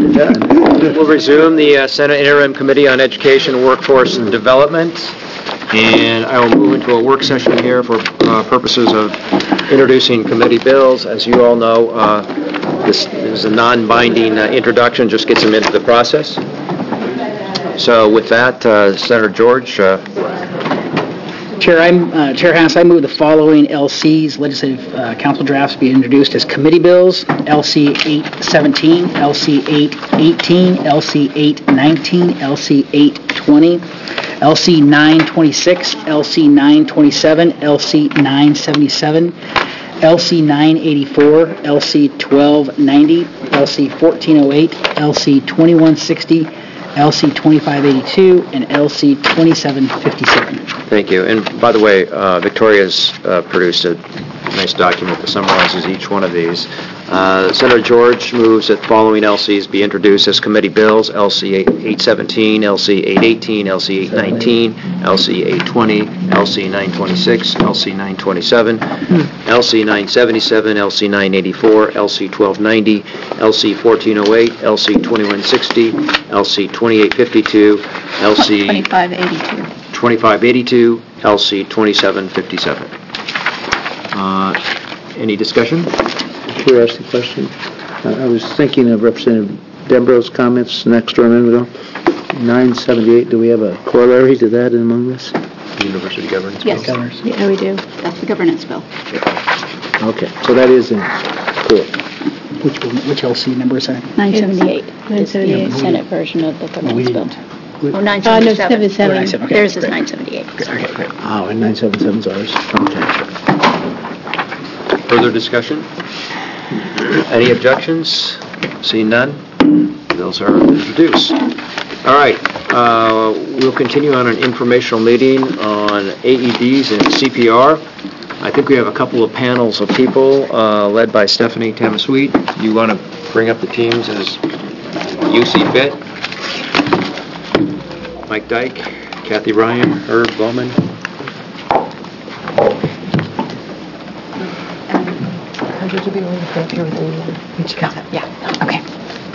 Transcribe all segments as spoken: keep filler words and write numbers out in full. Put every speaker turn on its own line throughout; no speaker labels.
We'll resume the uh, Senate Interim Committee on Education, Workforce, and Development. And I will move into a work session here for uh, purposes of introducing committee bills. As you all know, uh, this is a non-binding uh, introduction, just gets them into the process. So with that, uh, Senator George. Uh,
Chair, I'm, uh, Chair Hass, I move the following L Cs, legislative uh, council drafts, be introduced as committee bills: L C eight seventeen, L C eight eighteen, L C eight nineteen, L C eight twenty, L C nine twenty-six, L C nine twenty-seven, L C nine seventy-seven, L C nine eighty-four, L C twelve ninety, L C fourteen oh eight, L C twenty-one sixty, L C twenty-five eighty-two, and L C twenty-seven fifty-seven.
Thank you. And by the way, uh, Victoria's uh, produced a nice document that summarizes each one of these. Uh, Senator George moves that following L Cs be introduced as committee bills: L C eight seventeen, L C eight eighteen, L C eight nineteen, L C eight twenty, L C nine twenty-six, L C nine twenty-seven, L C nine seventy-seven, L C nine eighty-four, L C twelve ninety, L C fourteen oh eight, L C twenty-one sixty, L C twenty-eight fifty-two, L C
twenty-five eighty-two.
twenty-five eighty-two, L C twenty-seven fifty-seven. Uh, any discussion?
Can I ask a question? Uh, I was thinking of Representative Dembro's comments next door a minute ago. nine seventy-eight, do we have a corollary to that among this?
University governance
yes.
bill?
Yes, yeah, we do. That's the governance bill.
Okay, so that is in cool.
Which one, which L C number is that?
nine seventy-eight.
nine seventy-eight.
The Senate version of the governance bill.
We,
Oh, nine
Uh, no,
seventy-seven.
seven seven.
Okay,
Theirs is
great.
nine seventy-eight.
Okay, great.
Oh, and nine seventy-seven is ours. Okay.
Further discussion? Any objections? Seeing none, bills are introduced. All right, uh, we'll continue on an informational meeting on A E Ds and C P R. I think we have a couple of panels of people uh, led by Stephanie Tamasweet. You want to bring up the teams as you see fit? Mike Dyke, Kathy Ryan, Herb Bowman.
Would you be willing to stay up here with me? Each got it. Yeah. Okay.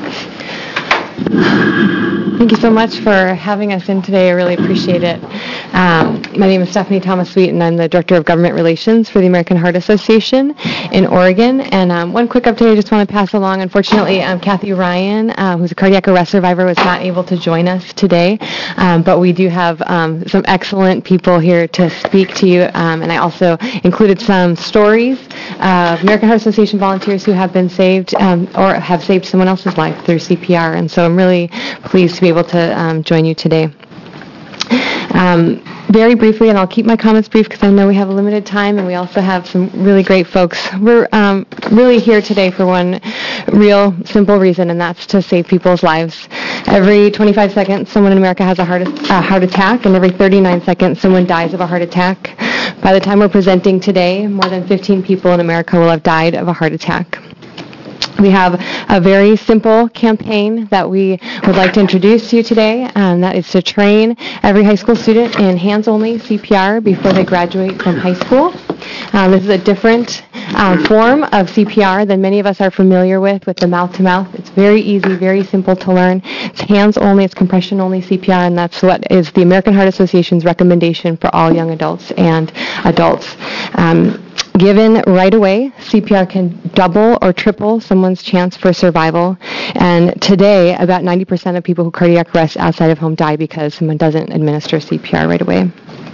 Thank you so much for having us in today. I really appreciate it. Um, my name is Stephanie Tamasweet, and I'm the Director of Government Relations for the American Heart Association in Oregon. And um, one quick update I just want to pass along. Unfortunately, um, Kathy Ryan, uh, who's a cardiac arrest survivor, was not able to join us today. Um, but we do have um, some excellent people here to speak to you. Um, and I also included some stories of American Heart Association volunteers who have been saved um, or have saved someone else's life through C P R. And so I'm really pleased to be able to um, join you today. Um, very briefly, and I'll keep my comments brief because I know we have a limited time, and we also have some really great folks. We're um, really here today for one real simple reason, and that's to save people's lives. Every twenty-five seconds, someone in America has a heart, a heart attack, and every thirty-nine seconds, someone dies of a heart attack. By the time we're presenting today, more than fifteen people in America will have died of a heart attack. We have a very simple campaign that we would like to introduce to you today, and that is to train every high school student in hands-only C P R before they graduate from high school. Um, this is a different um, form of C P R than many of us are familiar with, with the mouth-to-mouth. It's very easy, very simple to learn. It's hands-only, it's compression-only C P R, and that's what is the American Heart Association's recommendation for all young adults and adults. Um, Given right away, C P R can double or triple someone's chance for survival. And today, about ninety percent of people who cardiac arrest outside of home die because someone doesn't administer C P R right away.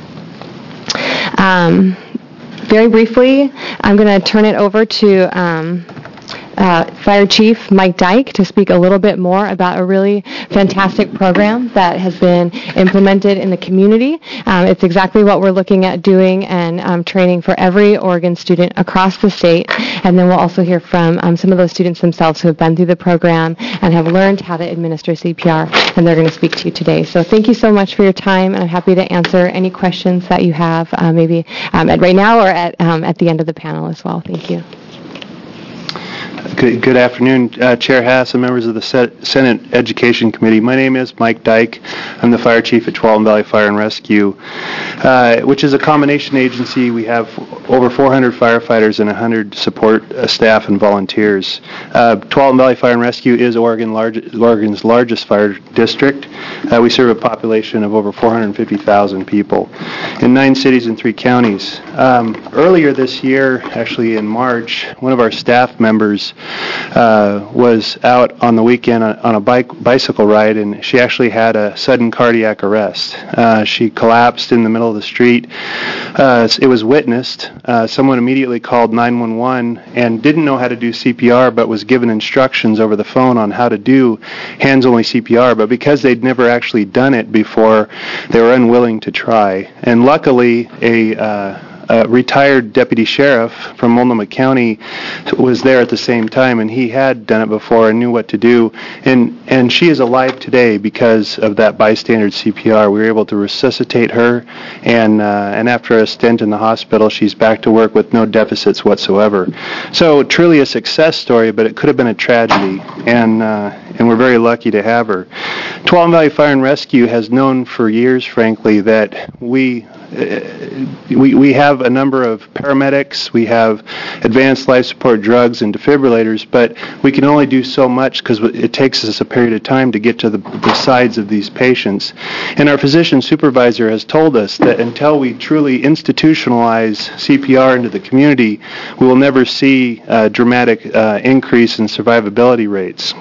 Um, very briefly, I'm going to turn it over to um, Uh, Fire Chief Mike Dyke to speak a little bit more about a really fantastic program that has been implemented in the community. Um, it's exactly what we're looking at doing and um, training for every Oregon student across the state. And then we'll also hear from um, some of those students themselves who have been through the program and have learned how to administer C P R, and they're going to speak to you today. So thank you so much for your time, and I'm happy to answer any questions that you have, uh, maybe um, at right now or at, um, at the end of the panel as well. Thank you.
Good, good afternoon, uh, Chair Haas and members of the Senate Education Committee. My name is Mike Dyke. I'm the fire chief at Tualatin Valley Fire and Rescue, uh, which is a combination agency. We have over four hundred firefighters and one hundred support uh, staff and volunteers. Uh, Tualatin Valley Fire and Rescue is Oregon large, Oregon's largest fire district. Uh, we serve a population of over four hundred fifty thousand people in nine cities and three counties. Um, earlier this year, actually in March, one of our staff members uh, was out on the weekend on, on a bike bicycle ride, and she actually had a sudden cardiac arrest. Uh, she collapsed in the middle of the street. Uh, it was witnessed. Uh, someone immediately called nine one one and didn't know how to do C P R, but was given instructions over the phone on how to do hands-only C P R. But because they'd never actually done it before, they were unwilling to try. And luckily, a uh, Uh, retired deputy sheriff from Multnomah County was there at the same time, and he had done it before and knew what to do. And and she is alive today because of that bystander C P R. We were able to resuscitate her, and uh, and after a stint in the hospital, she's back to work with no deficits whatsoever. So truly a success story, but it could have been a tragedy, and uh, and we're very lucky to have her. Tualatin Valley Fire and Rescue has known for years, frankly, that we We, we have a number of paramedics, we have advanced life support drugs and defibrillators, but we can only do so much because it takes us a period of time to get to the, the sides of these patients. And our physician supervisor has told us that until we truly institutionalize C P R into the community, we will never see a dramatic uh, increase in survivability rates.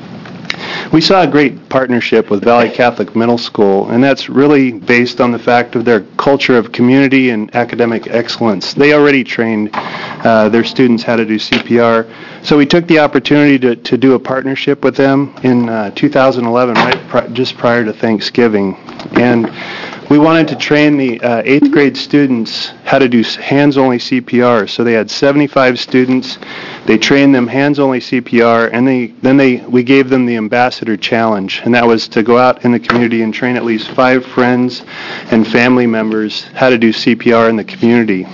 We saw a great partnership with Valley Catholic Middle School, and that's really based on the fact of their culture of community and academic excellence. They already trained uh, their students how to do C P R, so we took the opportunity to, to do a partnership with them in uh, two thousand eleven, right pri- just prior to Thanksgiving. And we wanted to train the uh, eighth grade students how to do hands-only C P R. So they had seventy-five students. They trained them hands-only C P R, and they, then they we gave them the Ambassador Challenge, and that was to go out in the community and train at least five friends and family members how to do C P R in the community.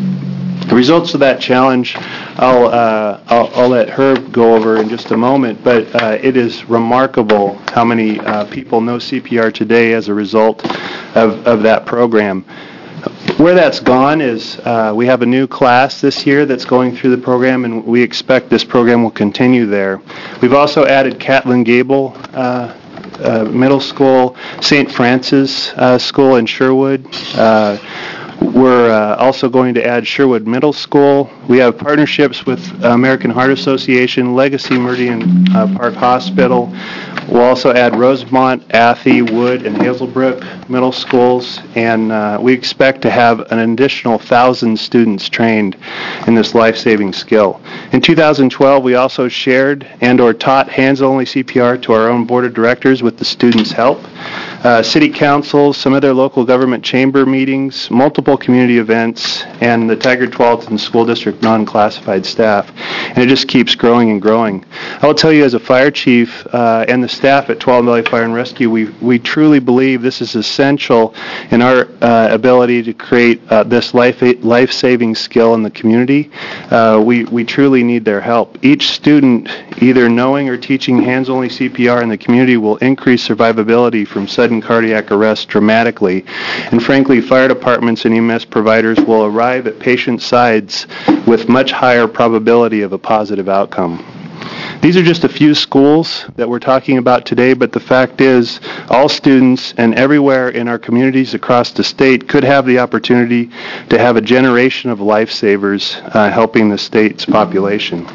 The results of that challenge, I'll, uh, I'll, I'll let Herb go over in just a moment, but uh, it is remarkable how many uh, people know C P R today as a result of, of that program. Where that's gone is uh, we have a new class this year that's going through the program, and we expect this program will continue there. We've also added Catlin Gable uh, uh, Middle School, Saint Francis uh, School in Sherwood. Uh, We're uh, also going to add Sherwood Middle School. We have partnerships with American Heart Association, Legacy Meridian uh, Park Hospital. We'll also add Rosemont, Athey, Wood, and Hazelbrook Middle Schools, and uh, we expect to have an additional one thousand students trained in this life-saving skill. In two thousand twelve, we also shared and or taught hands-only C P R to our own board of directors with the students' help. Uh, city councils, some other local government chamber meetings, multiple community events, and the Tigard-Tualatin School District non-classified staff. And it just keeps growing and growing. I will tell you, as a fire chief uh, and the staff at Tualatin Valley Fire and Rescue, we, we truly believe this is essential in our uh, ability to create uh, this life, life-saving skill in the community. Uh, we, we truly need their help. Each student either knowing or teaching hands-only C P R in the community will increase survivability from sudden cardiac arrest dramatically. And frankly, fire departments and E M S providers will arrive at patient sides with much higher probability of a positive outcome. These are just a few schools that we're talking about today, but the fact is all students and everywhere in our communities across the state could have the opportunity to have a generation of lifesavers uh, helping the state's population.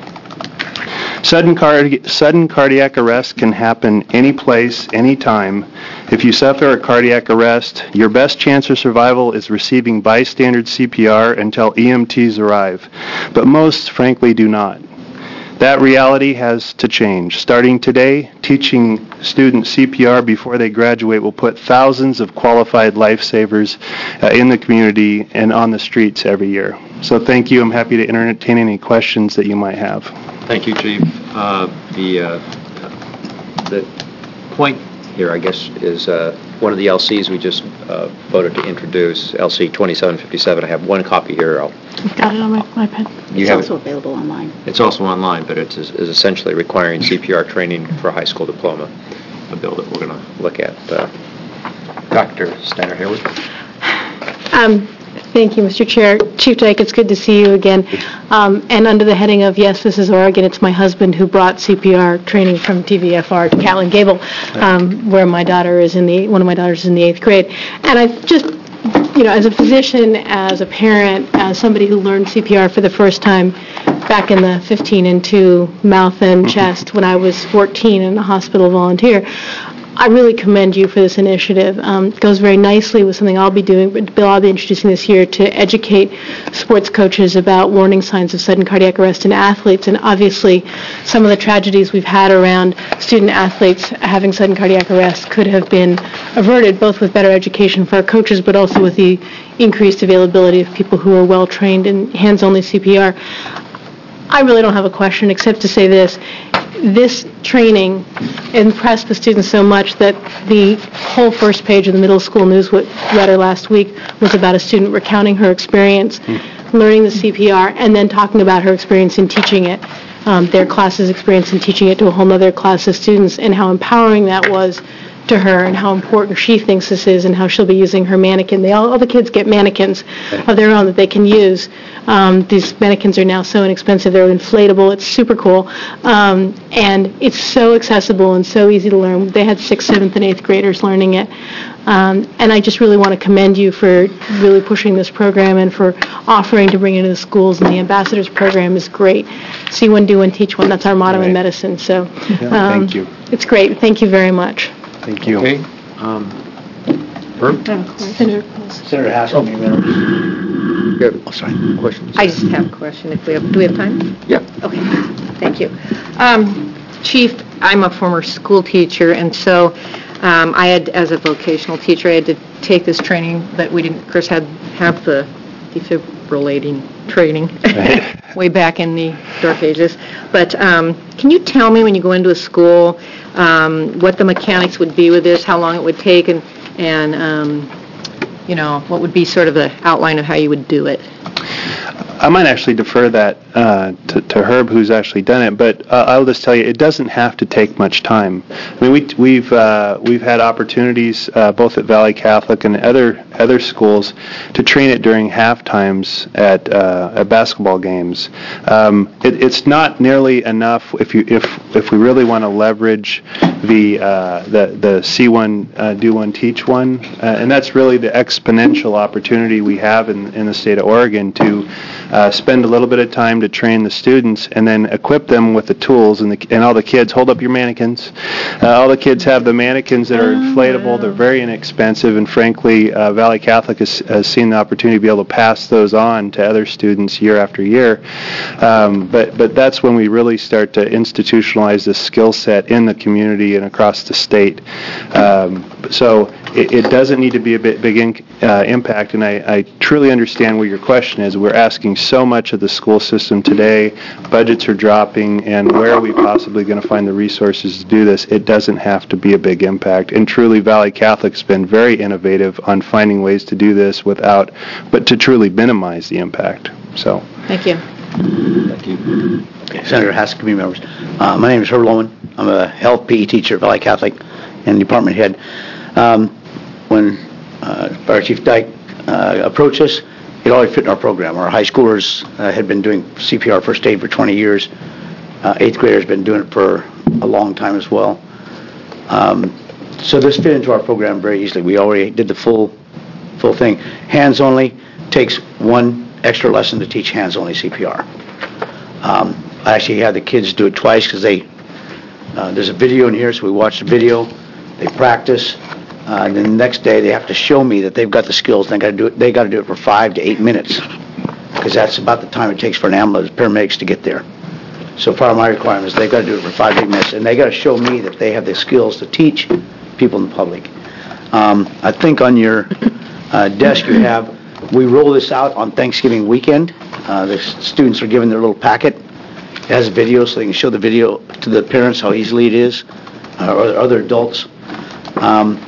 Sudden, cardi- sudden cardiac arrest can happen any place, any time. If you suffer a cardiac arrest, your best chance of survival is receiving bystander C P R until E M Ts arrive. But most, frankly, do not. That reality has to change. Starting today, teaching students C P R before they graduate will put thousands of qualified lifesavers uh, in the community and on the streets every year. So thank you. I'm happy to entertain any questions that you might have.
Thank you, Chief. Uh, the, uh, the point here, I guess, is uh, one of the L Cs we just uh, voted to introduce, L C twenty-seven fifty-seven. I have one copy here. I'll
Got it on my iPad.
You
It's
have
also
it?
available online.
It's also online, but it is is essentially requiring C P R training for a high school diploma, a bill that we're going to look at. Uh, Doctor Steiner-Hayward.
Um, Thank you, Mister Chair. Chief Dyke, it's good to see you again. Um, And under the heading of Yes, This is Oregon, it's my husband who brought C P R training from T V F R to Catlin Gable, um, where my daughter is in the, one of my daughters is in the eighth grade. And I just, you know, as a physician, as a parent, as somebody who learned C P R for the first time back in the fifteen and two mouth and chest when I was fourteen and a hospital volunteer, I really commend you for this initiative. Um, it goes very nicely with something I'll be doing, but Bill, I'll be introducing this year to educate sports coaches about warning signs of sudden cardiac arrest in athletes. And obviously, some of the tragedies we've had around student athletes having sudden cardiac arrest could have been averted, both with better education for our coaches, but also with the increased availability of people who are well-trained in hands-only C P R. I really don't have a question except to say this. This training impressed the students so much that the whole first page of the middle school newsletter last week was about a student recounting her experience learning the C P R and then talking about her experience in teaching it, um, their class's experience in teaching it to a whole other class of students, and how empowering that was to her and how important she thinks this is and how she'll be using her mannequin. They all, all the kids get mannequins of their own that they can use. Um, these mannequins are now so inexpensive. They're inflatable. It's super cool. Um, and it's so accessible and so easy to learn. They had sixth, seventh, and eighth graders learning it. Um, and I just really want to commend you for really pushing this program and for offering to bring it into the schools. And the ambassadors program is great. See one, do one, teach one. That's our motto
Right.
in medicine. So um,
Thank you.
It's great. Thank you very much.
Thank you.
Okay. Um, Herb?
Senator
Senator Haskell, you remember?
You have
Oh, sorry.
questions?
I just have a question, if we have, do we have time?
Yeah.
Okay, thank you. Um, Chief, I'm a former school teacher, and so um, I had, as a vocational teacher, I had to take this training that we didn't, Chris had have the defibrillating training way back in the dark ages. But um, can you tell me when you go into a school um, what the mechanics would be with this, how long it would take, and, and um, you know, what would be sort of the outline of how you would do it?
I might actually defer that uh, to, to Herb, who's actually done it. But uh, I'll just tell you, it doesn't have to take much time. I mean, we, we've uh, we've had opportunities uh, both at Valley Catholic and other other schools to train it during half times at uh, at basketball games. Um, it, it's not nearly enough if you if if we really want to leverage the uh, the the see one, uh, do one, teach one, uh, and that's really the exponential opportunity we have in in the state of Oregon to Uh, spend a little bit of time to train the students and then equip them with the tools, and, the, and all the kids, hold up your mannequins. Uh, all the kids have the mannequins that are inflatable. They're very inexpensive, and frankly, uh, Valley Catholic has, has seen the opportunity to be able to pass those on to other students year after year. Um, but, but that's when we really start to institutionalize this skill set in the community and across the state. Um, so it, it doesn't need to be a bit big in, uh, impact, and I, I truly understand what your question is. We're asking so much of the school system today. Budgets are dropping, and where are we possibly going to find the resources to do this? It doesn't have to be a big impact. And truly, Valley Catholic's been very innovative on finding ways to do this without, but to truly minimize the impact. So,
Thank you.
Thank you.
Senator Haskell, committee members. Uh, my name is Herb Lowen. I'm a health P E teacher at Valley Catholic and department head. Um, when uh, Fire Chief Dyke uh, approached us, it already fit in our program. Our high schoolers uh, had been doing C P R first aid for twenty years. Uh, eighth graders been doing it for a long time as well. Um, so this fit into our program very easily. We already did the full, full thing. Hands only takes one extra lesson to teach hands only C P R. Um, I actually had the kids do it twice because they uh, there's a video in here, so we watch the video. They practice. Uh, and then the next day they have to show me that they've got the skills. And they got to do it. They got to do it for five to eight minutes, because that's about the time it takes for an ambulance paramedics to get there. So part of my requirement is they've got to do it for five to eight minutes, and they got to show me that they have the skills to teach people in the public. Um, I think on your uh, desk you have. We roll this out on Thanksgiving weekend. Uh, the students are given their little packet. It has a video, so they can show the video to the parents how easily it is, uh, or other adults. Um,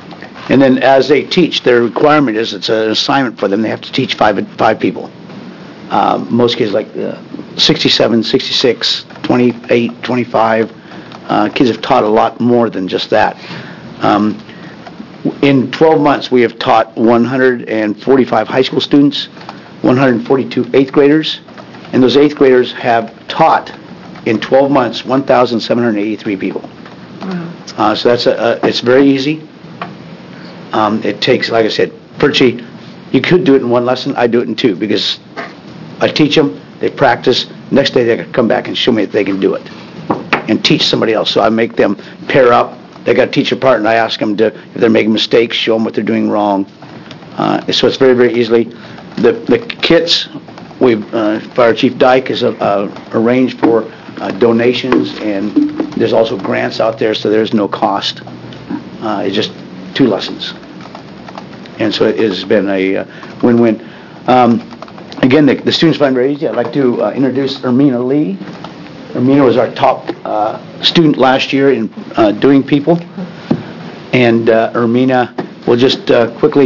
And then as they teach, their requirement is, it's an assignment for them, they have to teach five, five people. Um, most kids like uh, sixty-seven, sixty-six, twenty-eight, twenty-five. Uh, kids have taught a lot more than just that. Um, in twelve months, we have taught one hundred forty-five high school students, one hundred forty-two eighth graders, and those eighth graders have taught in twelve months one thousand seven hundred eighty-three people. Wow. Uh, so that's a, a, it's very easy. Um, it takes, like I said, virtually, you could do it in one lesson. I do it in two because I teach them, they practice, next day they come back and show me that they can do it and teach somebody else. So I make them pair up. They got to teach a part, and I ask them to, if they're making mistakes, show them what they're doing wrong. Uh, so it's very, very easily. The the kits, we've, uh, Fire Chief Dyke has uh, uh, arranged for uh, donations, and there's also grants out there, so there's no cost. Uh, it's just two lessons. And so it has been a uh, win-win. Um, again, the, the students find it very easy. I'd like to uh, introduce Ermina Lee. Ermina was our top uh, student last year in uh, doing people. And uh, Ermina will just uh, quickly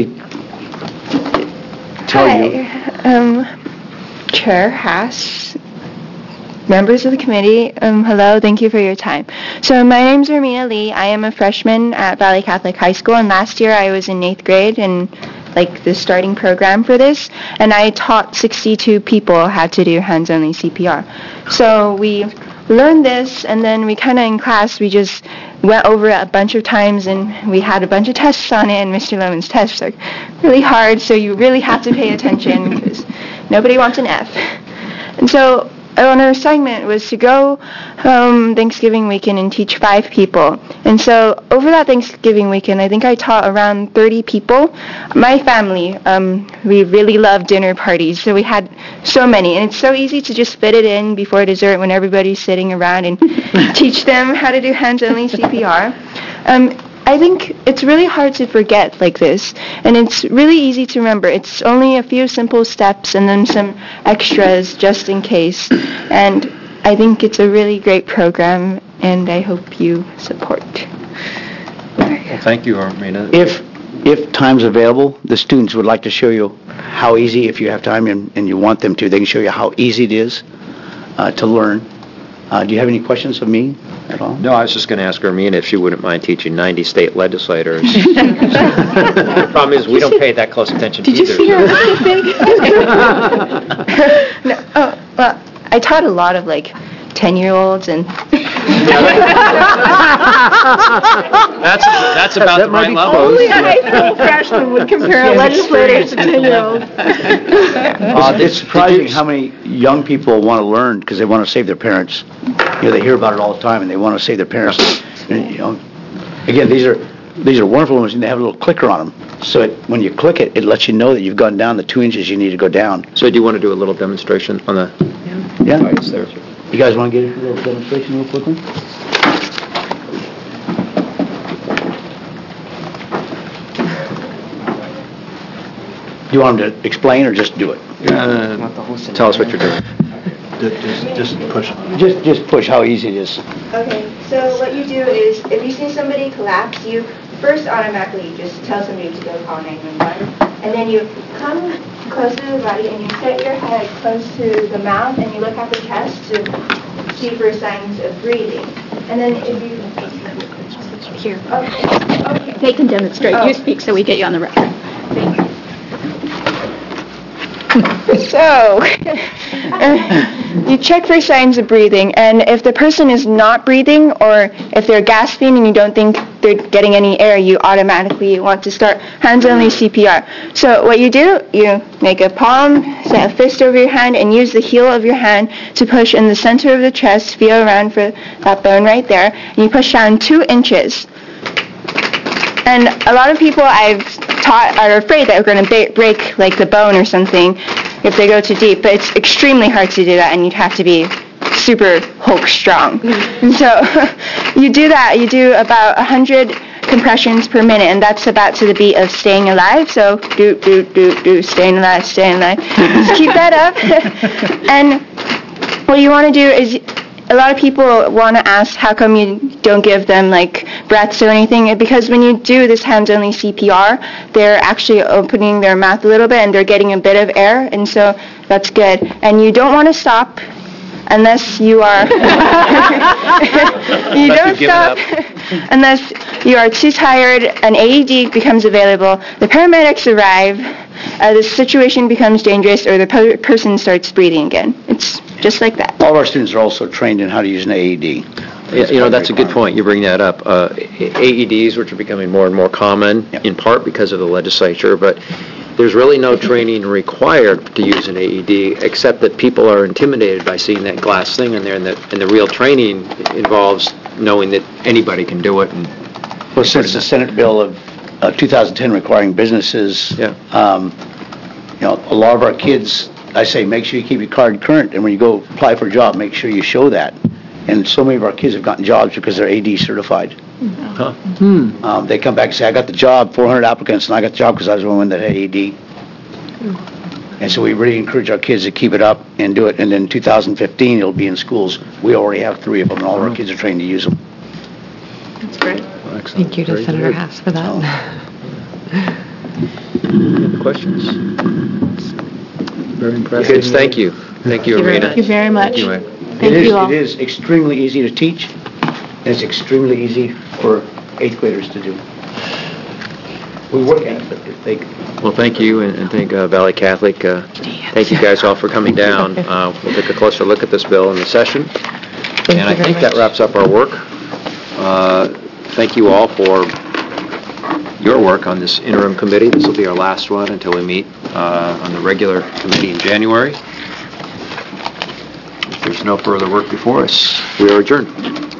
tell
Hi.
you.
Um, Chair Haas, members of the committee, um, hello, thank you for your time. So my name is Ermina Lee. I am a freshman at Valley Catholic High School, and last year I was in eighth grade and like the starting program for this, and I taught sixty-two people how to do hands-only C P R. So we learned this, and then we kind of in class, we just went over it a bunch of times, and we had a bunch of tests on it, and Mister Loman's tests are really hard, so you really have to pay attention because nobody wants an F. And so on our assignment was to go um, Thanksgiving weekend and teach five people. And so over that Thanksgiving weekend, I think I taught around thirty people. My family, um, we really love dinner parties, so we had so many. And it's so easy to just fit it in before dessert when everybody's sitting around and teach them how to do hands-only C P R. Um, I think it's really hard to forget like this, and it's really easy to remember. It's only a few simple steps and then some extras just in case, and I think it's a really great program, and I hope you support.
Well, thank you, Ermina.
If if time's available, the students would like to show you how easy, if you have time and, and you want them to, they can show you how easy it is uh, to learn. Uh, do you have any questions of me at all?
No, I was just going to ask Ermina if she wouldn't mind teaching ninety state legislators. The problem is we don't pay that close attention to either.
Did you see her? No, oh, well, I taught a lot of like ten-year-olds and.
That's that's about the right level.
Only a high school freshman would compare a legislator to ten-year-olds.
Uh, it's surprising how many young people want to learn because they want to save their parents. You know, they hear about it all the time, and they want to save their parents. And, you know, again, these are these are wonderful ones, and they have a little clicker on them. So it, when you click it, it lets you know that you've gone down the two inches you need to go down.
So do you want to do a little demonstration on the
Yeah.
device there?
You guys want to get a little demonstration real quickly? Do you want them to explain or just do it?
Uh, tell us what you're doing.
Just, just push.
Just just push how easy it is.
Okay, so what you do is, if you see somebody collapse, you first automatically just tell somebody to go call nine one one, and then you come close to the body and you set your head close to the mouth and you look at the chest to see for signs of breathing. And then if you...
Here.
Okay, okay.
They can demonstrate.
Oh.
You speak so we get you on the record.
Thank you. So, uh, you check for signs of breathing, and if the person is not breathing or if they're gasping and you don't think they're getting any air, you automatically want to start hands-only C P R. So what you do, you make a palm, set a fist over your hand, and use the heel of your hand to push in the center of the chest, feel around for that bone right there, and you push down two inches. And a lot of people I've taught are afraid that they're going to ba- break like the bone or something if they go too deep, but it's extremely hard to do that, and you'd have to be super Hulk strong. And so you do that, you do about one hundred compressions per minute, and that's about to the beat of Staying Alive, so do, do, do, do, staying alive, staying alive. Just keep that up. And what you want to do is a lot of people want to ask how come you don't give them like breaths or anything, because when you do this hands-only C P R, they're actually opening their mouth a little bit and they're getting a bit of air, and so that's good. And you don't want to stop unless you are, you don't stop unless you are too tired, an A E D becomes available, the paramedics arrive, uh, the situation becomes dangerous, or the per- person starts breathing again. It's just like that.
All of our students are also trained in how to use an A E D.
Yeah, You know, that's a good point, you bring that up. Uh, A E Ds, which are becoming more and more common,
Yep.
in part because of the legislature, but there's really no training required to use an A E D, except that people are intimidated by seeing that glass thing in there, and the, and the real training involves knowing that anybody can do it. And
Well, since the Senate bill of uh, two thousand ten requiring businesses,
Yeah.
um, you know, a lot of our kids, I say, make sure you keep your card current, and when you go apply for a job, make sure you show that. And so many of our kids have gotten jobs because they're A D certified.
Huh.
Um, They come back and say, I got the job, four hundred applicants, and I got the job because I was the one that had A D. And so we really encourage our kids to keep it up and do it. And then two thousand fifteen, it'll be in schools. We already have three of them, and all of our kids are trained to use them.
That's great.
Thank you to
Very
Senator
good.
Haas for that.
Questions?
Very impressive.
Kids, thank you. Thank you,
Thank you very
Arena.
much.
Thank you very much.
Anyway.
Thank
It is-
you all.
It is extremely easy to teach, and it's extremely easy for eighth graders to do. We work at it, but if they,
Well, thank you, and and thank uh, Valley Catholic. Uh, Thank you guys all for coming down. Uh, We'll take a closer look at this bill in the session.
Thank
And
you
I
very
think that
much.
wraps up our work. Uh, Thank you all for your work on this interim committee. This will be our last one until we meet uh, on the regular committee in January. If there's no further work before us, we are adjourned.